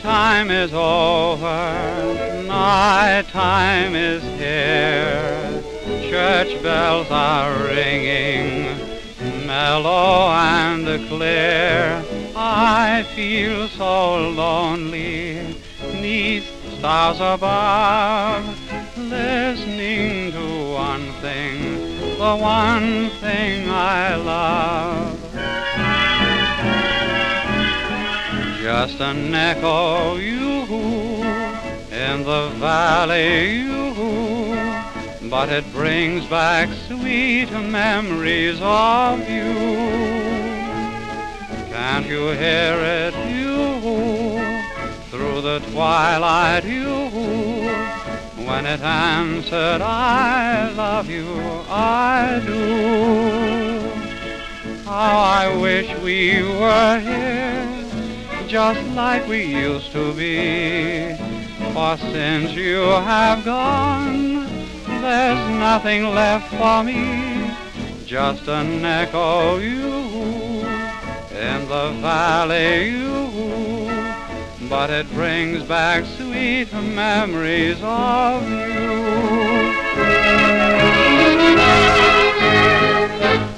Daytime is over, night time is here. Church bells are ringing, mellow and clear. I feel so lonely, 'neath stars above, listening to one thing, the one thing I love. Just an echo, you, in the valley, you, but it brings back sweet memories of you. Can't you hear it, you, through the twilight, you, when it answered, I love you, I do. How I wish we were here, just like we used to be. For since you have gone, there's nothing left for me. Just an echo, you, in the valley, you, but it brings back sweet memories of you.